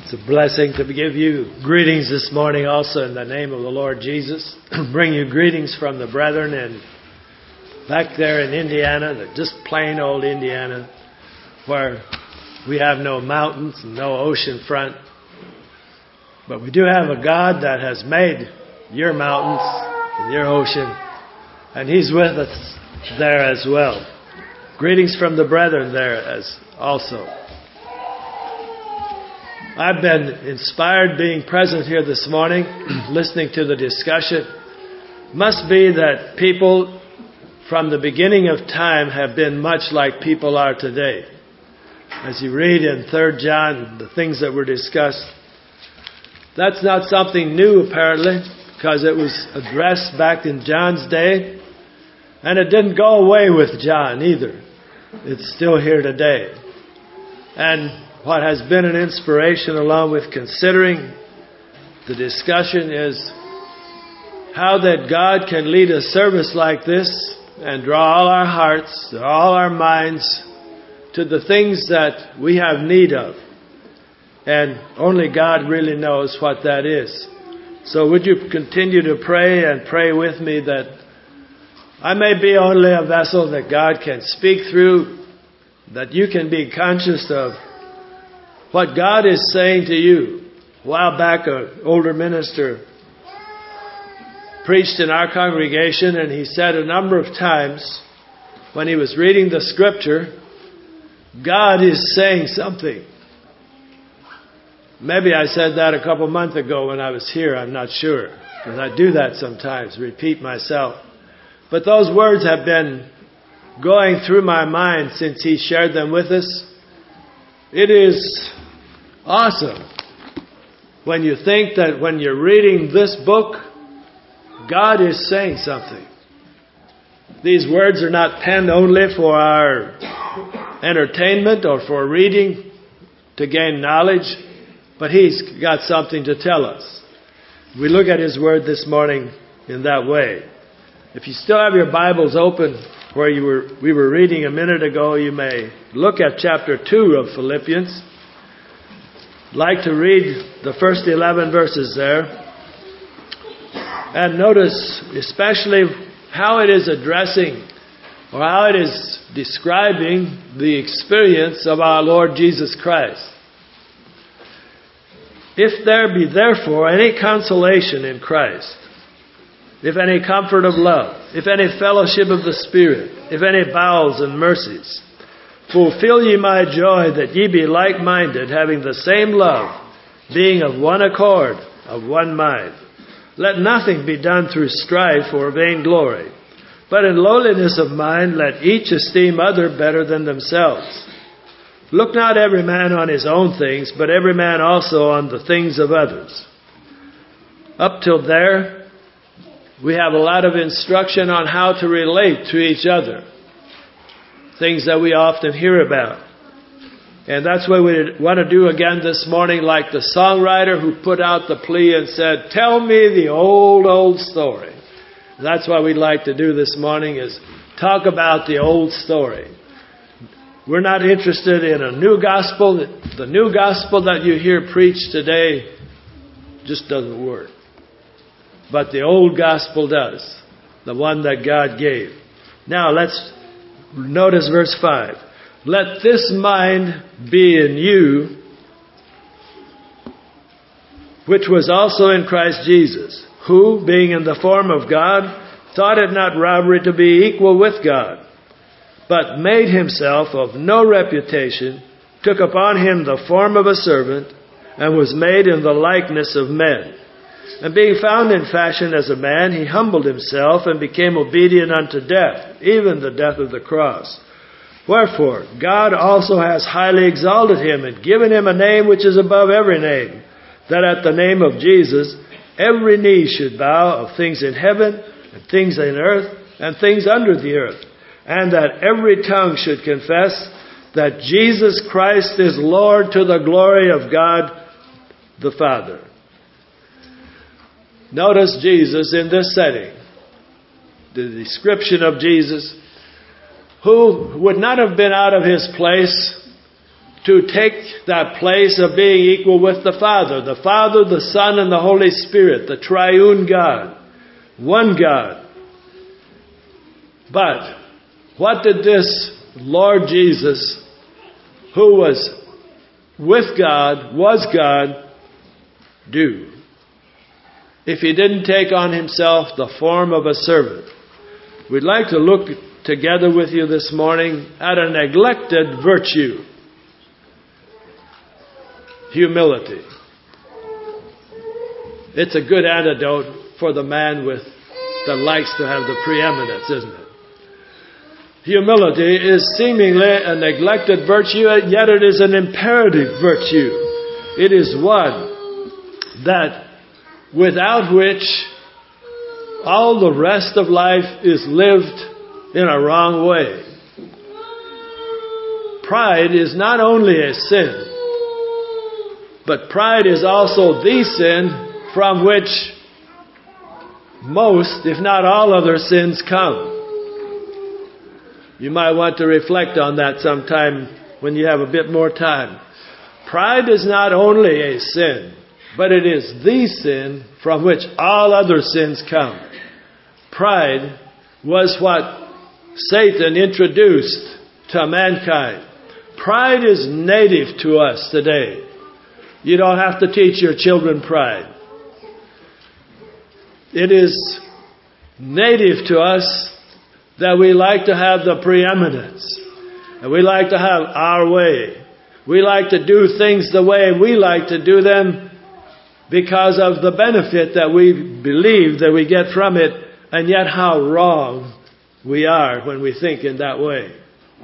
It's a blessing to give you greetings this morning also in the name of the Lord Jesus. Bring you greetings from the brethren and back there in Indiana, just plain old Indiana, where we have no mountains and no ocean front. But we do have a God that has made your mountains and your ocean, and He's with us there as well. Greetings from the brethren there as also. I've been inspired being present here this morning, listening to the discussion. Must be that people from the beginning of time have been much like people are today. As you read in 3 John, the things that were discussed, that's not something new apparently, because it was addressed back in John's day, and it didn't go away with John either. It's still here today. And what has been an inspiration along with considering the discussion is how that God can lead a service like this and draw all our hearts, all our minds to the things that we have need of. And only God really knows what that is. So would you continue to pray and pray with me that I may be only a vessel that God can speak through, that you can be conscious of what God is saying to you. A while back, an older minister preached in our congregation, and he said a number of times when he was reading the scripture, God is saying something. Maybe I said that a couple months ago when I was here, I'm not sure, because I do that sometimes, repeat myself. But those words have been going through my mind since he shared them with us. It is awesome when you think that when you're reading this book, God is saying something. These words are not penned only for our entertainment or for reading to gain knowledge, but He's got something to tell us. We look at His Word this morning in that way. If you still have your Bibles open where we were reading a minute ago, you may look at chapter 2 of Philippians. I'd like to read the first 11 verses there. And notice especially how it is addressing or how it is describing the experience of our Lord Jesus Christ. If there be therefore any consolation in Christ, if any comfort of love, if any fellowship of the Spirit, if any bowels and mercies, fulfill ye my joy, that ye be like-minded, having the same love, being of one accord, of one mind. Let nothing be done through strife or vainglory, but in lowliness of mind let each esteem other better than themselves. Look not every man on his own things, but every man also on the things of others. Up till there, we have a lot of instruction on how to relate to each other. Things that we often hear about. And that's what we want to do again this morning, like the songwriter who put out the plea and said, tell me the old, old story. That's what we'd like to do this morning, is talk about the old story. We're not interested in a new gospel. The new gospel that you hear preached today just doesn't work. But the old gospel does. The one that God gave. Now let's notice verse 5. Let this mind be in you, which was also in Christ Jesus, who, being in the form of God, thought it not robbery to be equal with God, but made Himself of no reputation, took upon Him the form of a servant, and was made in the likeness of men. And being found in fashion as a man, He humbled Himself and became obedient unto death, even the death of the cross. Wherefore, God also has highly exalted Him and given Him a name which is above every name, that at the name of Jesus every knee should bow, of things in heaven, and things in earth, and things under the earth, and that every tongue should confess that Jesus Christ is Lord, to the glory of God the Father. Notice Jesus in this setting. The description of Jesus, who would not have been out of His place to take that place of being equal with the Father, the Son, and the Holy Spirit, the triune God, one God. But what did this Lord Jesus, who was with God, was God, do? If he didn't take on himself the form of a servant. We'd like to look together with you this morning at a neglected virtue. Humility. It's a good antidote for the man that likes to have the preeminence, isn't it? Humility is seemingly a neglected virtue, yet it is an imperative virtue. It is one that without which all the rest of life is lived in a wrong way. Pride is not only a sin, but pride is also the sin from which most, if not all, other sins come. You might want to reflect on that sometime when you have a bit more time. Pride is not only a sin, but it is the sin from which all other sins come. Pride was what Satan introduced to mankind. Pride is native to us today. You don't have to teach your children pride. It is native to us that we like to have the preeminence. And we like to have our way. We like to do things the way we like to do them because of the benefit that we believe that we get from it, and yet how wrong we are when we think in that way.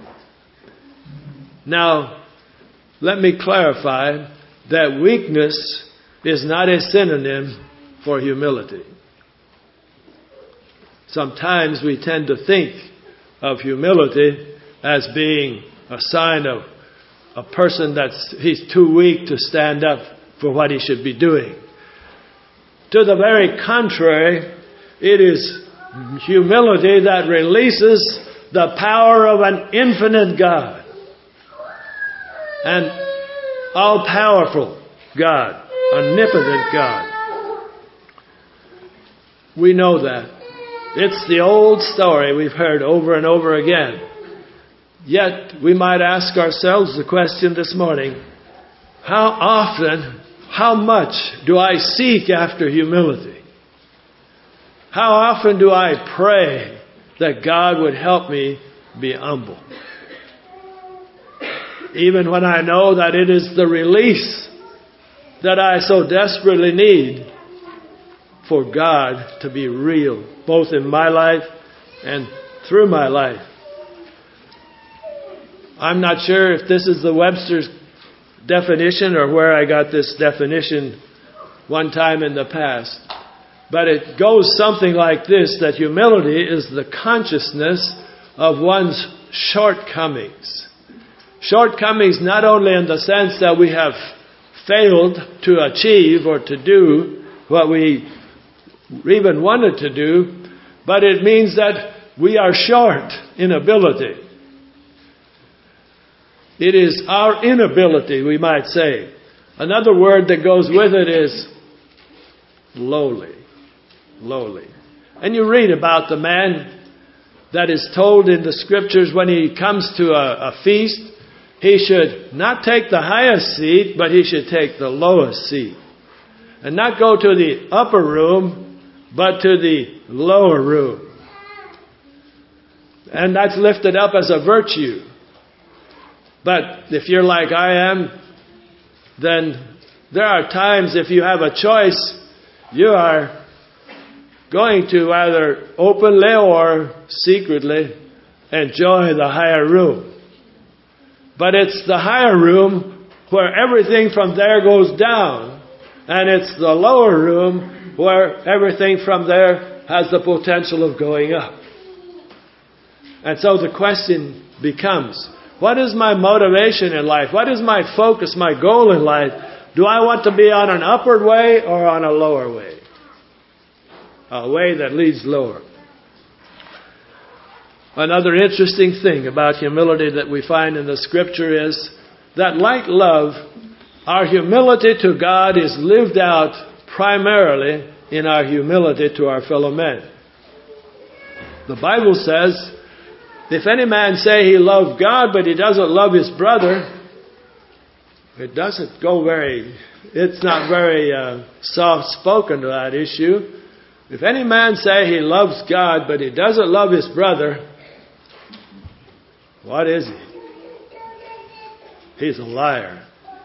Now, let me clarify that weakness is not a synonym for humility. Sometimes we tend to think of humility as being a sign of a person he's too weak to stand up for what he should be doing. To the very contrary, it is humility that releases the power of an infinite God, an all-powerful God, omnipotent God. We know that. It's the old story we've heard over and over again. Yet, we might ask ourselves the question this morning, how often, how much do I seek after humility? How often do I pray that God would help me be humble? Even when I know that it is the release that I so desperately need for God to be real, both in my life and through my life. I'm not sure if this is the Webster's definition or where I got this definition one time in the past. But it goes something like this, that humility is the consciousness of one's shortcomings. Shortcomings not only in the sense that we have failed to achieve or to do what we even wanted to do, but it means that we are short in ability. It is our inability, we might say. Another word that goes with it is lowly. Lowly. And you read about the man that is told in the scriptures when he comes to a feast, he should not take the highest seat, but he should take the lowest seat. And not go to the upper room, but to the lower room. And that's lifted up as a virtue. But if you're like I am, then there are times if you have a choice, you are going to either openly or secretly enjoy the higher room. But it's the higher room where everything from there goes down. And it's the lower room where everything from there has the potential of going up. And so the question becomes, what is my motivation in life? What is my focus, my goal in life? Do I want to be on an upward way or on a lower way? A way that leads lower. Another interesting thing about humility that we find in the scripture is that like love, our humility to God is lived out primarily in our humility to our fellow men. The Bible says, if any man say he loves God, but he doesn't love his brother, it's not very soft-spoken to that issue. If any man say he loves God, but he doesn't love his brother, what is he? He's a liar.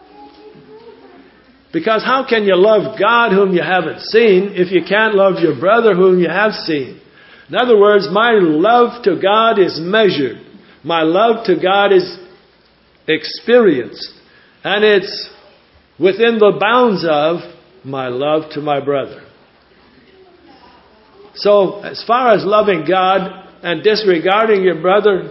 Because how can you love God whom you haven't seen if you can't love your brother whom you have seen? In other words, my love to God is measured. My love to God is experienced. And it's within the bounds of my love to my brother. So, as far as loving God and disregarding your brother,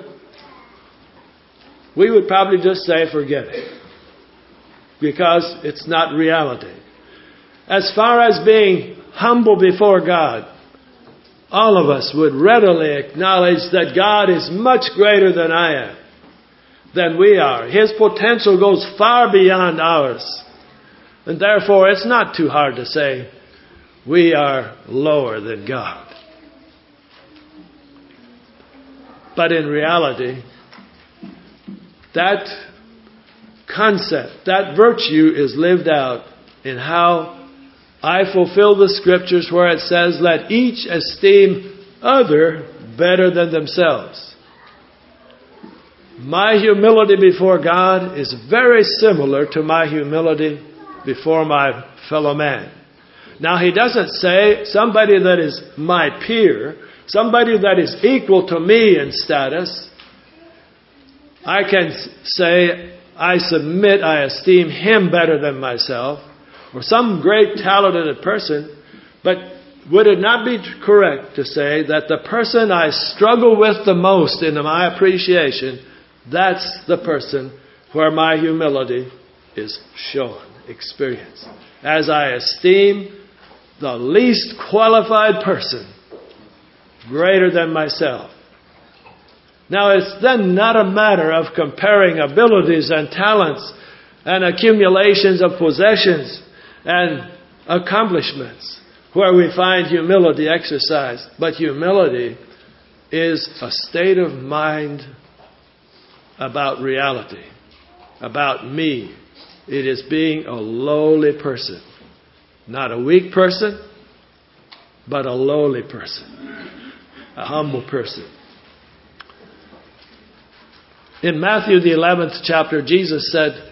we would probably just say forget it. Because it's not reality. As far as being humble before God, all of us would readily acknowledge that God is much greater than I am, than we are. His potential goes far beyond ours. And therefore, it's not too hard to say we are lower than God. But in reality, that concept, that virtue is lived out in how I fulfill the Scriptures where it says, let each esteem other better than themselves. My humility before God is very similar to my humility before my fellow man. Now, he doesn't say somebody that is my peer, somebody that is equal to me in status. I can say, I submit, I esteem him better than myself, or some great talented person, but would it not be correct to say that the person I struggle with the most in my appreciation, that's the person where my humility is shown, experienced, as I esteem the least qualified person greater than myself. Now, it's then not a matter of comparing abilities and talents and accumulations of possessions and accomplishments where we find humility exercised. But humility is a state of mind about reality, about me. It is being a lowly person. Not a weak person, but a lowly person. A humble person. In Matthew the 11th chapter, Jesus said,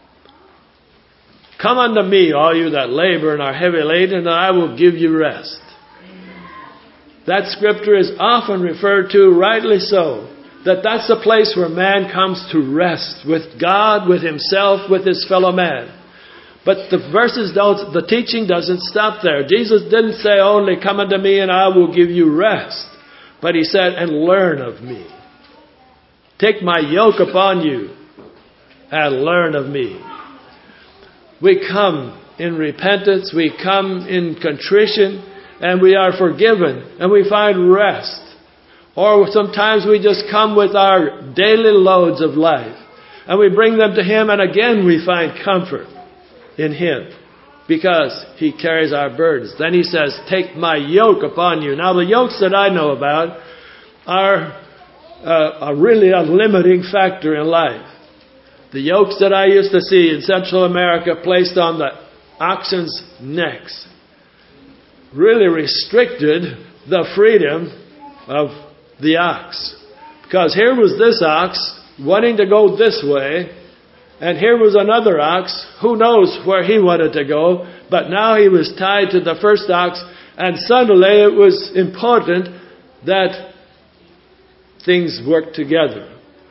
come unto me, all you that labor and are heavy laden, and I will give you rest. That scripture is often referred to, rightly so, that that's the place where man comes to rest with God, with himself, with his fellow man. But the teaching doesn't stop there. Jesus didn't say only, come unto me and I will give you rest. But he said, and learn of me. Take my yoke upon you and learn of me. We come in repentance, we come in contrition, and we are forgiven, and we find rest. Or sometimes we just come with our daily loads of life, and we bring them to Him, and again we find comfort in Him, because He carries our burdens. Then He says, take my yoke upon you. Now the yokes that I know about are really a limiting factor in life. The yokes that I used to see in Central America placed on the oxen's necks really restricted the freedom of the ox. Because here was this ox wanting to go this way, and here was another ox, who knows where he wanted to go, but now he was tied to the first ox, and suddenly it was important that things work together.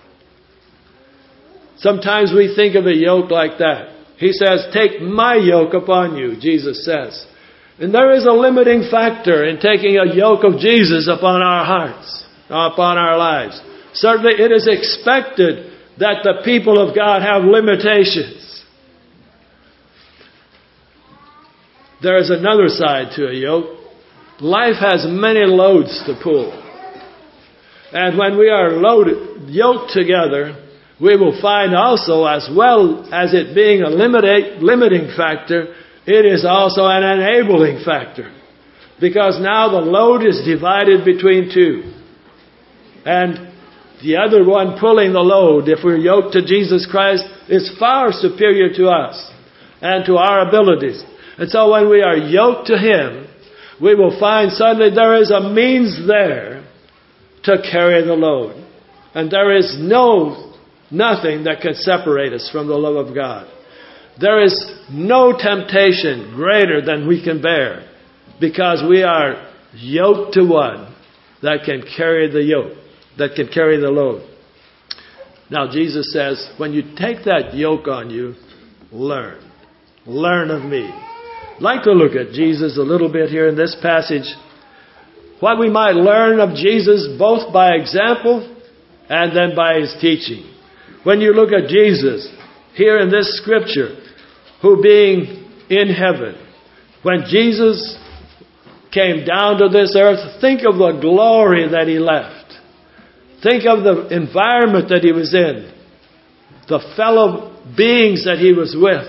Sometimes we think of a yoke like that. He says, take my yoke upon you, Jesus says. And there is a limiting factor in taking a yoke of Jesus upon our hearts, upon our lives. Certainly it is expected that the people of God have limitations. There is another side to a yoke. Life has many loads to pull. And when we are yoked together, we will find also, as well as it being a limiting factor, it is also an enabling factor. Because now the load is divided between two. And the other one pulling the load, if we're yoked to Jesus Christ, is far superior to us and to our abilities. And so when we are yoked to Him, we will find suddenly there is a means there to carry the load. And there is nothing that can separate us from the love of God. There is no temptation greater than we can bear, because we are yoked to one that can carry the yoke, that can carry the load. Now Jesus says, when you take that yoke on you, learn. Learn of me. I'd like to look at Jesus a little bit here in this passage. What we might learn of Jesus both by example and then by His teaching. When you look at Jesus here in this scripture, who being in heaven, when Jesus came down to this earth, think of the glory that He left. Think of the environment that He was in, the fellow beings that He was with.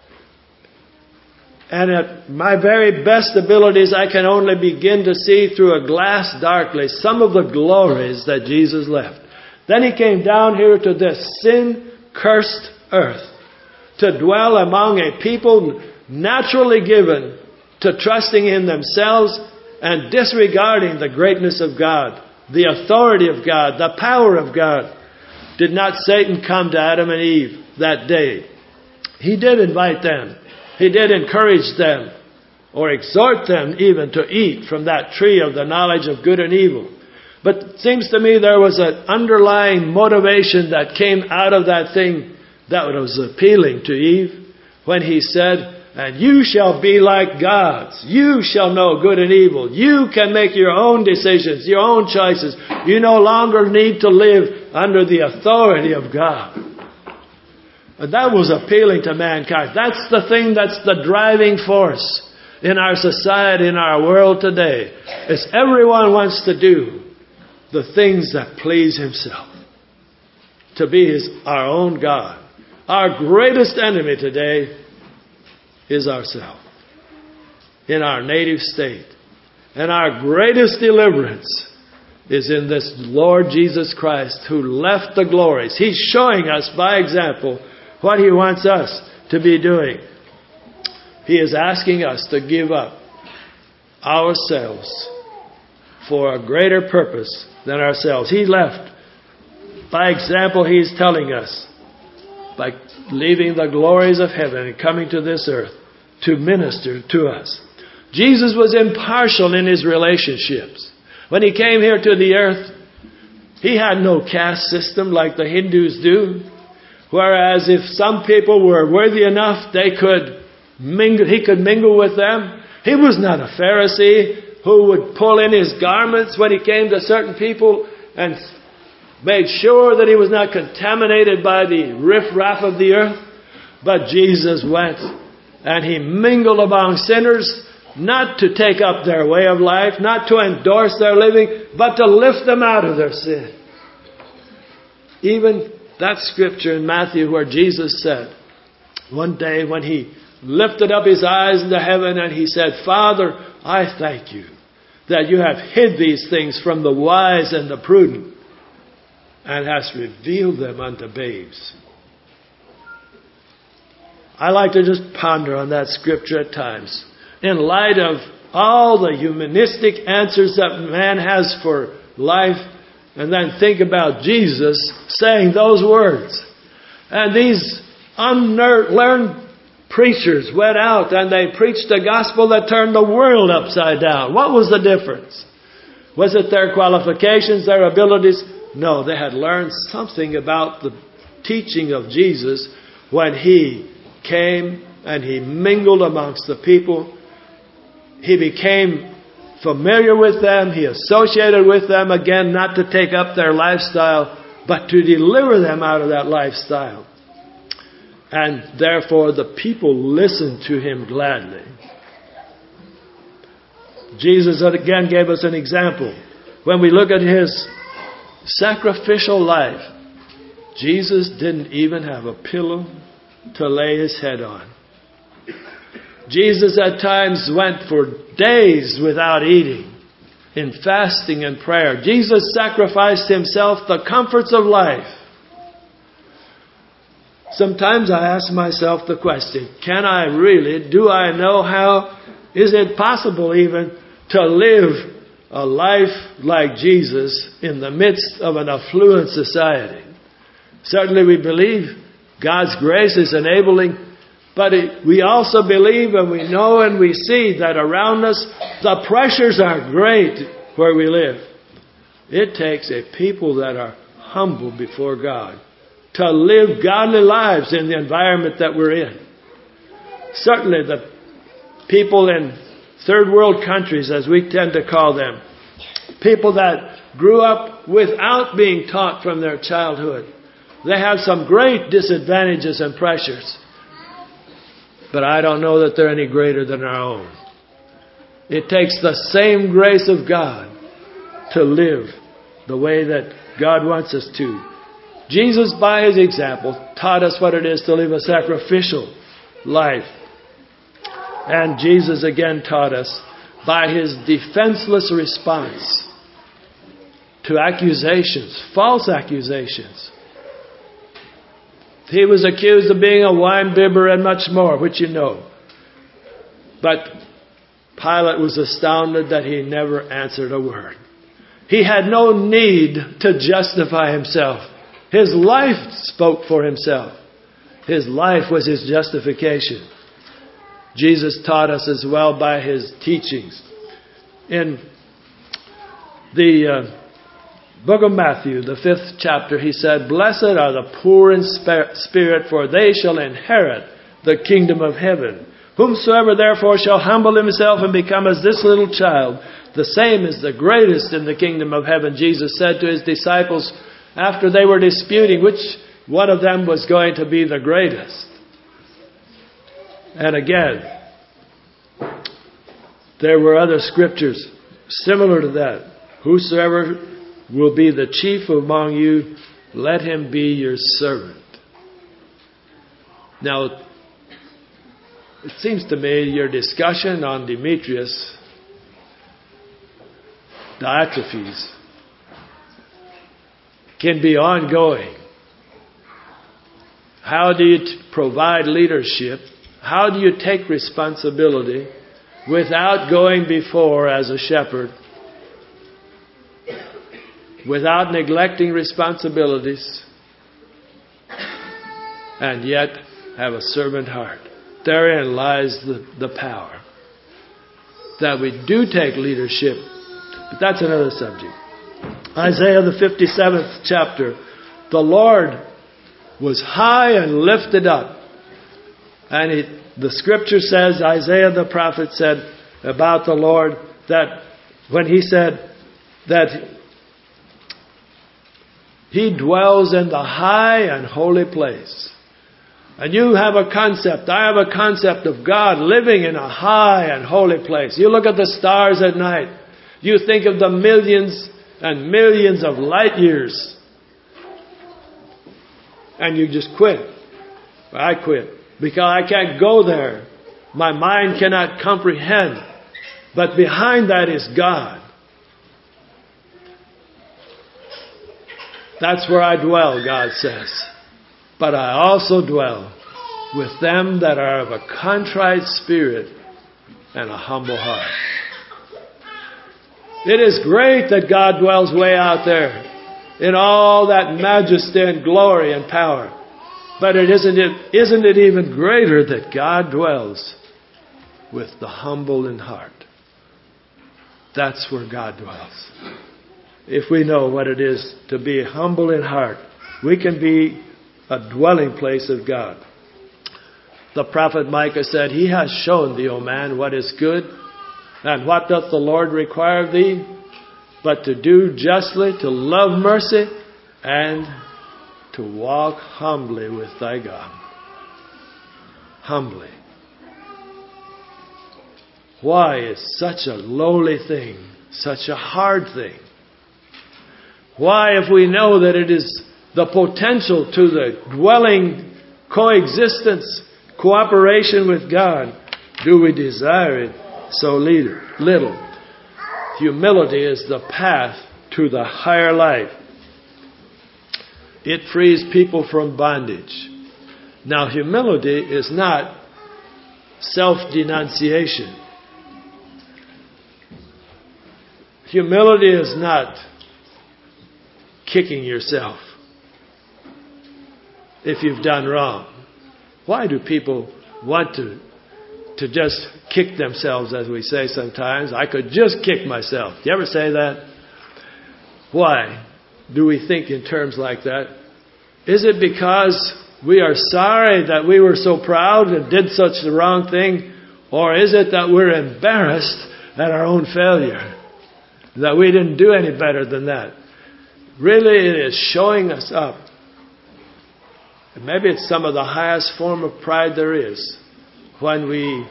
And at my very best abilities, I can only begin to see through a glass darkly some of the glories that Jesus left. Then He came down here to this sin-cursed earth to dwell among a people naturally given to trusting in themselves and disregarding the greatness of God, the authority of God, the power of God. Did not Satan come to Adam and Eve that day? He did invite them. He did encourage them, or exhort them even to eat from that tree of the knowledge of good and evil. But it seems to me there was an underlying motivation that came out of that thing that was appealing to Eve when he said, and you shall be like gods. You shall know good and evil. You can make your own decisions, your own choices. You no longer need to live under the authority of God. And that was appealing to mankind. That's the thing that's the driving force in our society, in our world today. Is everyone wants to do the things that please himself. To be our own God. Our greatest enemy today is ourself. In our native state. And our greatest deliverance is in this Lord Jesus Christ who left the glories. He's showing us by example what He wants us to be doing. He is asking us to give up ourselves for a greater purpose than ourselves. He left. By example, He's telling us, by leaving the glories of heaven and coming to this earth to minister to us. Jesus was impartial in His relationships. When He came here to the earth, He had no caste system like the Hindus do. Whereas if some people were worthy enough, He could mingle with them. He was not a Pharisee who would pull in his garments when he came to certain people and made sure that he was not contaminated by the riffraff of the earth. But Jesus went and He mingled among sinners, not to take up their way of life, not to endorse their living, but to lift them out of their sin. Even that scripture in Matthew where Jesus said, one day when He lifted up His eyes into heaven and He said, Father, I thank You that You have hid these things from the wise and the prudent and hast revealed them unto babes. I like to just ponder on that scripture at times in light of all the humanistic answers that man has for life, and then think about Jesus saying those words. And these unlearned preachers went out and they preached a gospel that turned the world upside down. What was the difference? Was it their qualifications, their abilities? No, they had learned something about the teaching of Jesus when He came and He mingled amongst the people. He became familiar with them. He associated with them, again, not to take up their lifestyle, but to deliver them out of that lifestyle. And therefore the people listened to Him gladly. Jesus again gave us an example. When we look at His sacrificial life, Jesus didn't even have a pillow to lay his head on. Jesus at times went for days without eating, in fasting and prayer. Jesus sacrificed himself the comforts of life. Sometimes I ask myself the question, do I know how, is it possible even to live a life like Jesus in the midst of an affluent society? Certainly we believe God's grace is enabling, but we also believe and we know and we see that around us the pressures are great where we live. It takes a people that are humble before God to live godly lives in the environment that we're in. Certainly the people in third world countries, as we tend to call them, people that grew up without being taught from their childhood, they have some great disadvantages and pressures. But I don't know that they're any greater than our own. It takes the same grace of God to live the way that God wants us to. Jesus, by his example, taught us what it is to live a sacrificial life. And Jesus again taught us by his defenseless response to accusations, false accusations. He was accused of being a wine bibber and much more, which you know. But Pilate was astounded that he never answered a word. He had no need to justify himself. His life spoke for himself. His life was his justification. Jesus taught us as well by his teachings. In the book of Matthew, the 5th chapter, he said, "Blessed are the poor in spirit, for they shall inherit the kingdom of heaven. Whomsoever therefore shall humble himself and become as this little child, the same is the greatest in the kingdom of heaven." Jesus said to his disciples after they were disputing which one of them was going to be the greatest. And again, there were other scriptures similar to that. "Whosoever will be the chief among you, let him be your servant." Now, it seems to me your discussion on Demetrius Diotrephes can be ongoing. How do you provide leadership? How do you take responsibility without going before as a shepherd? Without neglecting responsibilities, and yet have a servant heart. Therein lies the power. That we do take leadership, but that's another subject. Isaiah the 57th chapter. The Lord was high and lifted up. And the scripture says, Isaiah the prophet said about the Lord, that when he said that he dwells in the high and holy place. And you have a concept, I have a concept of God living in a high and holy place. You look at the stars at night. You think of the millions and millions of light years. And you just quit. I quit. Because I can't go there. My mind cannot comprehend. But behind that is God. That's where I dwell, God says. But I also dwell with them that are of a contrite spirit and a humble heart. It is great that God dwells way out there in all that majesty and glory and power. But isn't it even greater that God dwells with the humble in heart? That's where God dwells. If we know what it is to be humble in heart, we can be a dwelling place of God. The prophet Micah said, "He has shown thee, O man, what is good. And what doth the Lord require of thee? But to do justly, to love mercy, and to walk humbly with thy God." Humbly. Why is such a lowly thing such a hard thing? Why, if we know that it is the potential to the dwelling coexistence, cooperation with God, do we desire it so little? Humility is the path to the higher life. It frees people from bondage. Now, humility is not self-denunciation. Humility is not kicking yourself if you've done wrong. Why do people want to just kick themselves, as we say sometimes? I could just kick myself. Do you ever say that? Why do we think in terms like that? Is it because we are sorry that we were so proud and did such the wrong thing? Or is it that we're embarrassed at our own failure? That we didn't do any better than that? Really, it is showing us up. And maybe it's some of the highest form of pride there is when we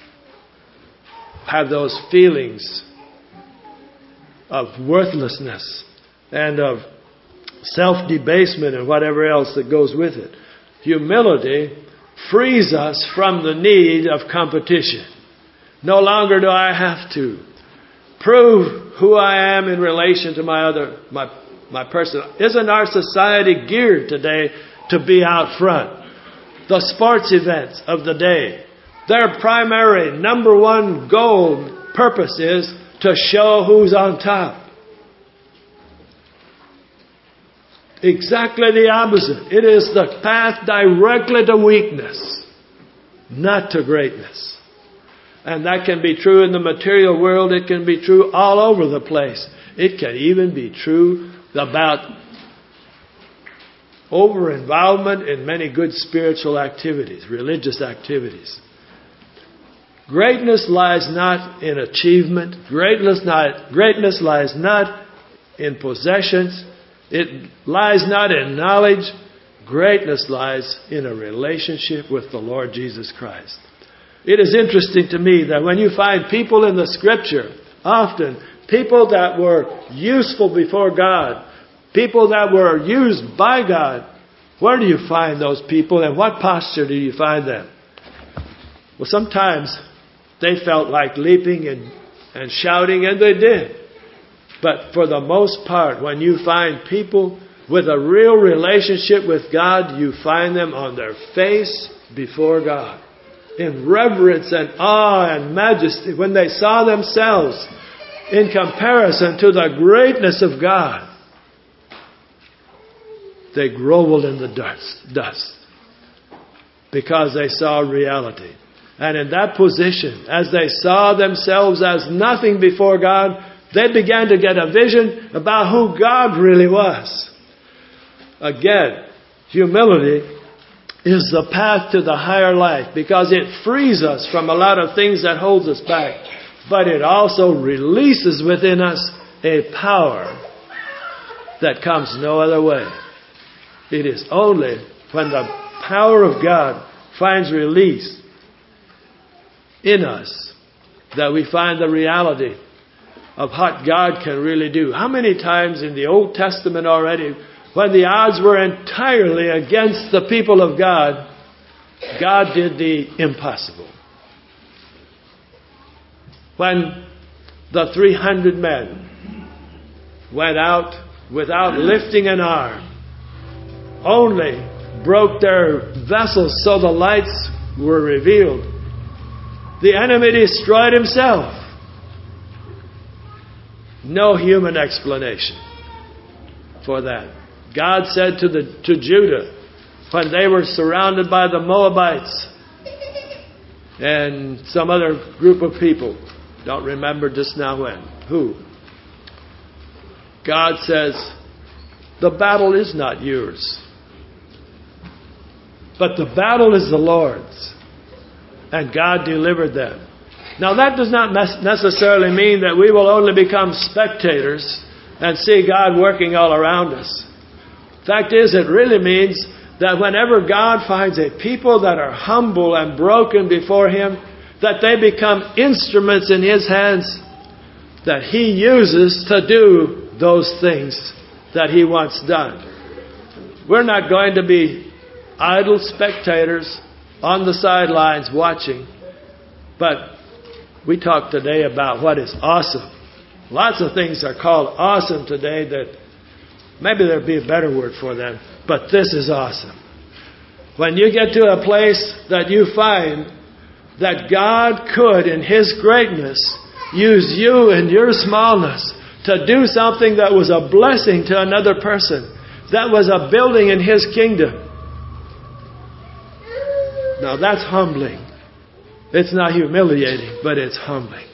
have those feelings of worthlessness and of self-debasement and whatever else that goes with it. Humility frees us from the need of competition. No longer do I have to prove who I am in relation to my person. Isn't our society geared today to be out front? The sports events of the day, their primary number one goal, purpose is to show who's on top. Exactly the opposite. It is the path directly to weakness, not to greatness. And that can be true in the material world. It can be true all over the place. It can even be true about over-involvement in many good spiritual activities, religious activities. Greatness lies not in achievement. Greatness lies not in possessions. It lies not in knowledge. Greatness lies in a relationship with the Lord Jesus Christ. It is interesting to me that when you find people in the Scripture, often people that were useful before God, people that were used by God, where do you find those people and what posture do you find them? Well, sometimes they felt like leaping and shouting, and they did. But for the most part, when you find people with a real relationship with God, you find them on their face before God, in reverence and awe and majesty, when they saw themselves in comparison to the greatness of God. They groveled in the dust because they saw reality. And in that position, as they saw themselves as nothing before God, they began to get a vision about who God really was. Again, humility is the path to the higher life because it frees us from a lot of things that holds us back. But it also releases within us a power that comes no other way. It is only when the power of God finds release in us that we find the reality of what God can really do. How many times in the Old Testament already, when the odds were entirely against the people of God, God did the impossible. When the 300 men went out without lifting an arm, only broke their vessels so the lights were revealed, the enemy destroyed himself. No human explanation for that. God said to Judah, when they were surrounded by the Moabites and some other group of people, don't remember just now who. God says, the battle is not yours, but the battle is the Lord's. And God delivered them. Now that does not necessarily mean that we will only become spectators and see God working all around us. Fact is, it really means that whenever God finds a people that are humble and broken before Him, that they become instruments in His hands that He uses to do those things that He wants done. We're not going to be idle spectators on the sidelines watching. But we talk today about what is awesome. Lots of things are called awesome today that maybe there'd be a better word for them. But this is awesome. When you get to a place that you find that God could, in His greatness, use you in your smallness to do something that was a blessing to another person, that was a building in His kingdom. Now that's humbling. It's not humiliating, but it's humbling.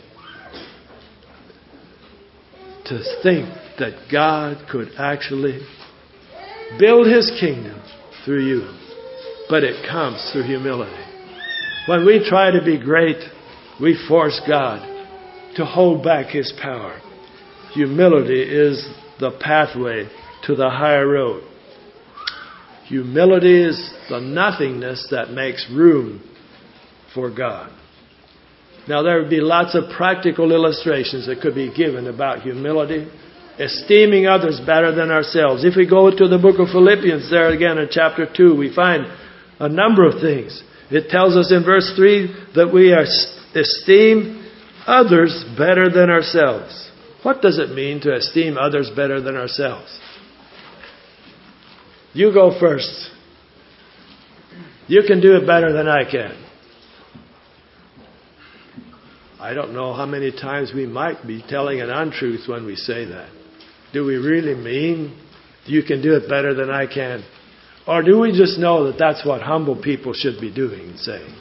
To think that God could actually build His kingdom through you. But it comes through humility. When we try to be great, we force God to hold back His power. Humility is the pathway to the higher road. Humility is the nothingness that makes room for God. Now there would be lots of practical illustrations that could be given about humility. Esteeming others better than ourselves. If we go to the book of Philippians, there again in chapter 2, we find a number of things. It tells us in verse 3 that we are esteem others better than ourselves. What does it mean to esteem others better than ourselves? You go first. You can do it better than I can. I don't know how many times we might be telling an untruth when we say that. Do we really mean you can do it better than I can? Or do we just know that that's what humble people should be doing and saying?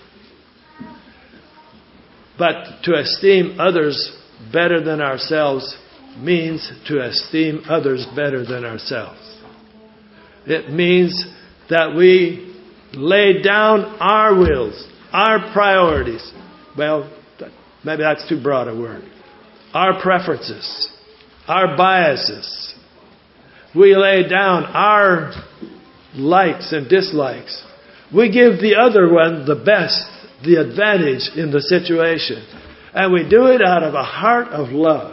But to esteem others better than ourselves means to esteem others better than ourselves. It means that we lay down our wills, our priorities. Well, maybe that's too broad a word. Our preferences, our biases. We lay down our likes and dislikes. We give the other one the best, the advantage in the situation. And we do it out of a heart of love.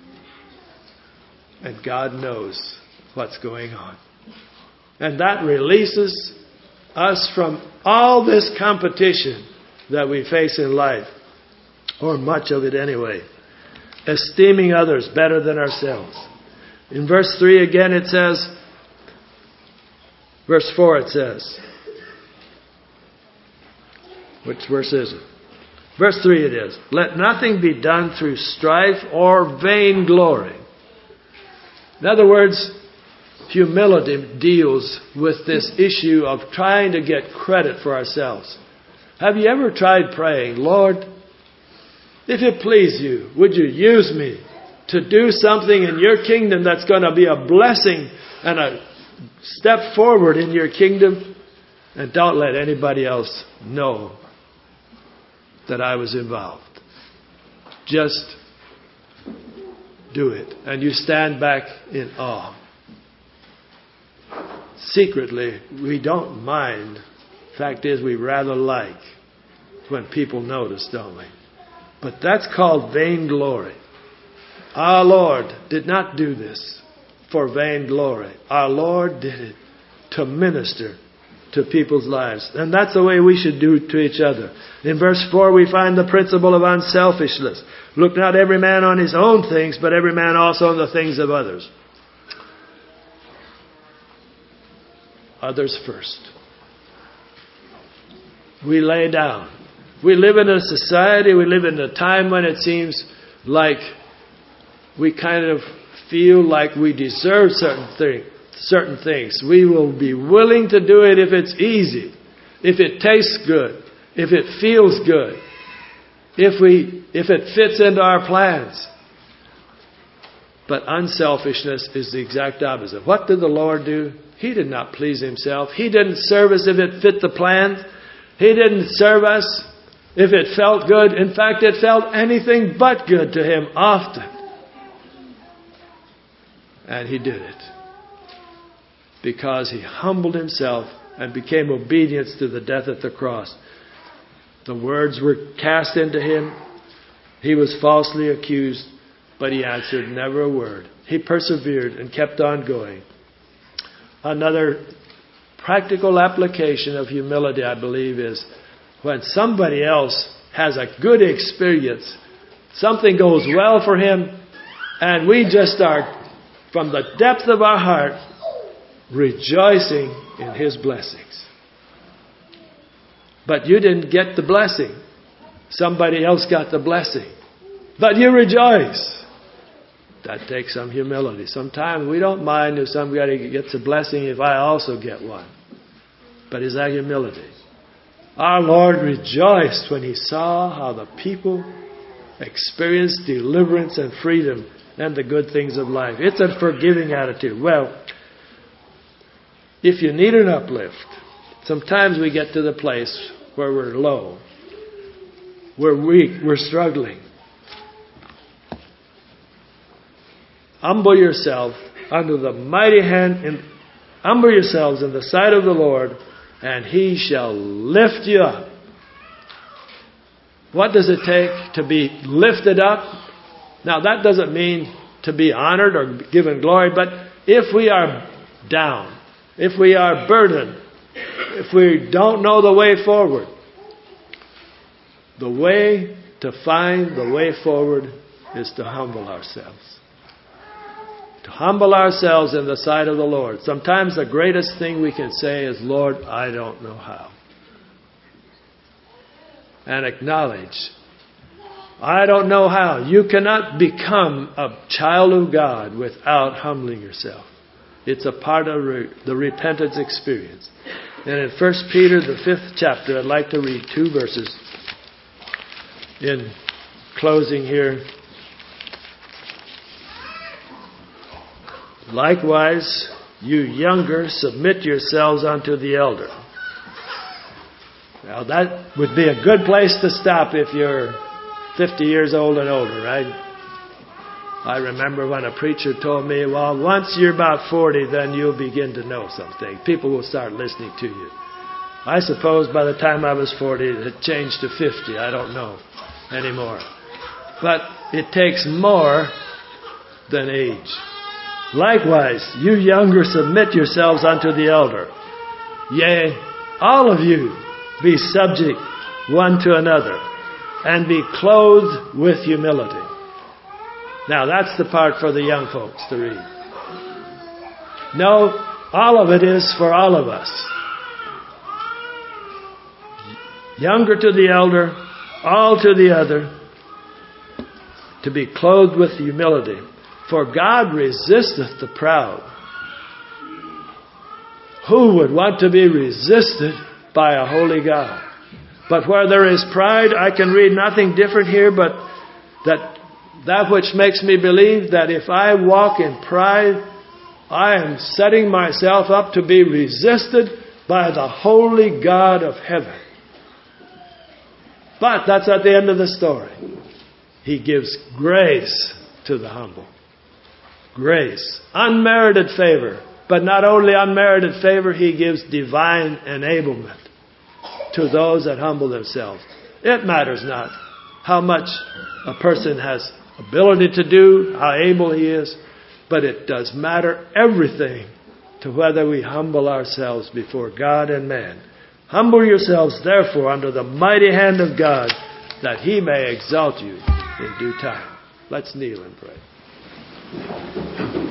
And God knows what's going on. And that releases us from all this competition that we face in life. Or much of it anyway. Esteeming others better than ourselves. In verse 3 again it says, verse 4 it says, which verse is it? Verse 3 it is. Let nothing be done through strife or vainglory. In other words, humility deals with this issue of trying to get credit for ourselves. Have you ever tried praying, Lord, if it please you, would you use me to do something in your kingdom that's going to be a blessing and a step forward in your kingdom? And don't let anybody else know that I was involved. Just do it. And you stand back in awe. Secretly, we don't mind. Fact is, we rather like when people notice, don't we? But that's called vainglory. Our Lord did not do this for vainglory. Our Lord did it to minister to people's lives. And that's the way we should do to each other. In verse 4 we find the principle of unselfishness. Look not every man on his own things, but every man also on the things of others. Others first. We lay down. We live in a society, we live in a time when it seems like we kind of feel like we deserve certain things. We will be willing to do it if it's easy, if it tastes good, if it feels good, if it fits into our plans. But unselfishness is the exact opposite. What did the Lord do? He did not please Himself. He didn't serve us if it fit the plan. He didn't serve us if it felt good. In fact, it felt anything but good to Him often. And He did it because He humbled Himself and became obedient to the death at the cross. The words were cast into Him. He was falsely accused, but He answered never a word. He persevered and kept on going. Another practical application of humility, I believe, is when somebody else has a good experience, something goes well for him, and we just start, from the depth of our heart, rejoicing in his blessings. But you didn't get the blessing. Somebody else got the blessing. But you rejoice. That takes some humility. Sometimes we don't mind if somebody gets a blessing if I also get one. But is that humility? Our Lord rejoiced when He saw how the people experienced deliverance and freedom and the good things of life. It's a forgiving attitude. Well, if you need an uplift, sometimes we get to the place where we're low, we're weak, we're struggling. Humble yourself under the mighty hand, and humble yourselves in the sight of the Lord, and He shall lift you up. What does it take to be lifted up? Now that doesn't mean to be honored or given glory, but if we are down, if we are burdened, if we don't know the way forward, the way to find the way forward is to humble ourselves. To humble ourselves in the sight of the Lord. Sometimes the greatest thing we can say is, Lord, I don't know how. And acknowledge, I don't know how. You cannot become a child of God without humbling yourself. It's a part of the repentance experience. And in 1 Peter, the 5th chapter, I'd like to read 2 verses in closing here. Likewise, you younger, submit yourselves unto the elder. Now that would be a good place to stop if you're 50 years old and older, right? I remember when a preacher told me, well, once you're about 40, then you'll begin to know something. People will start listening to you. I suppose by the time I was 40, it changed to 50. I don't know anymore. But it takes more than age. Likewise, you younger, submit yourselves unto the elder. Yea, all of you be subject one to another, and be clothed with humility. Now that's the part for the young folks to read. No, all of it is for all of us. Younger to the elder, all to the other, to be clothed with humility. For God resisteth the proud. Who would want to be resisted by a holy God? But where there is pride, I can read nothing different here, but that which makes me believe that if I walk in pride, I am setting myself up to be resisted by the holy God of heaven. But that's at the end of the story. He gives grace to the humble. Grace. Unmerited favor. But not only unmerited favor, He gives divine enablement to those that humble themselves. It matters not how much a person has ability to do, how able he is, but it does matter everything to whether we humble ourselves before God and man. Humble yourselves, therefore, under the mighty hand of God, that He may exalt you in due time. Let's kneel and pray.